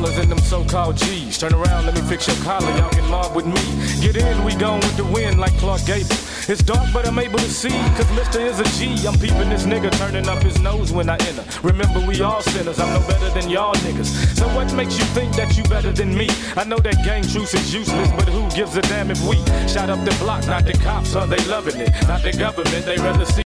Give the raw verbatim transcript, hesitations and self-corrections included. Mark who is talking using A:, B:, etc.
A: ballers and them so-called G's. Turn around, let me fix your collar, y'all can mob with me. Get in, we gone with the wind like Clark Gable. It's dark, but I'm able to see, cause Mister is a G. I'm peeping this nigga turning up his nose when I enter. Remember, we all sinners, I'm no better than y'all niggas. So what makes you think that you better than me? I know that gang truce is useless, but who gives a damn if we shot up the block? Not the cops, huh? They loving it. Not the government, they rather see